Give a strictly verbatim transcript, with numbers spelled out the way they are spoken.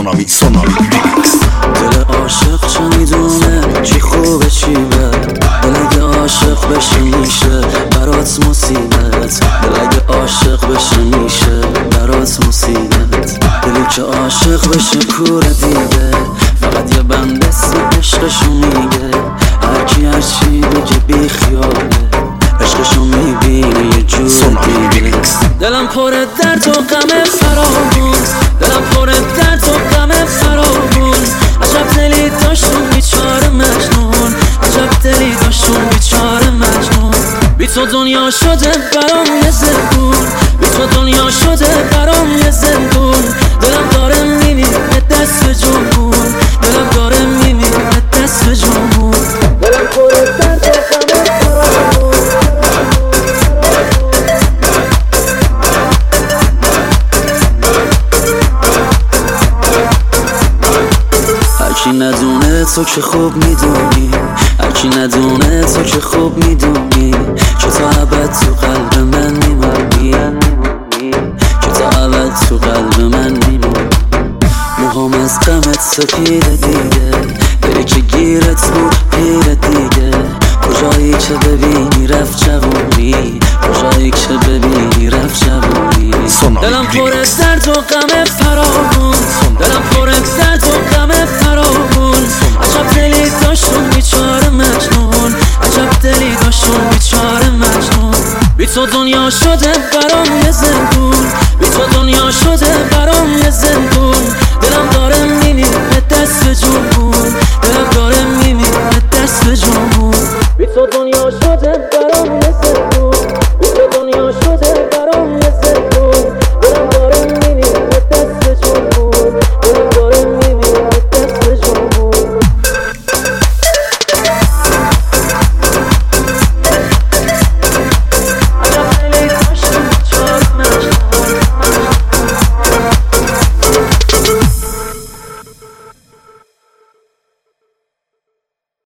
سونامی سونامی ریمیکس. دل عاشق چه میدونه چی خوبه چی بد، دل اگه عاشق بشه میشه برات مصیبت، دل اگه عاشق بشه میشه برات مصیبت. دلی که عاشق بشه کوره دیگه، فقط یه بند اسم عشقشو میگه، هرکی هرچی بگه بی خیاله، عشقشو میبینه یه جور دیگه. دلم پر درد و غم فراوون، دلم پر درد و غم فراوون، عجب دلی داشتون بیچاره مجنون، عجب دلی داشتون بیچاره مجنون. بی تو دنیا شده برام یه زندون، بی تو دنیا شده برام یه زندون. دلم داره میمیره دست جمهور، دلم داره میمیره دست جمهور. دلم پر درد و غم فراوون. هرکی ندونه تو که خوب میدونی، هرکی ندونه تو که خوب میدونی، که تا ابد تو قلب من میمونی، که تا ابد تو قلب من میمونی. موهام از غمت سپیده دیگه، دلی که گیرت بود پیر دیگه، کجایی که ببینی رفت جوونی، کجایی که ببینی رفت جوونی. دلم پر درد و غم فراوون، دلم پر درد و غم فراوون، عجب دلی داشتون بیچاره مجنون، عجب دلی داشتون بیچاره مجنون. بی تو دنیا شده برام یه زندون، بی تو دنیا شده برام یه زندون.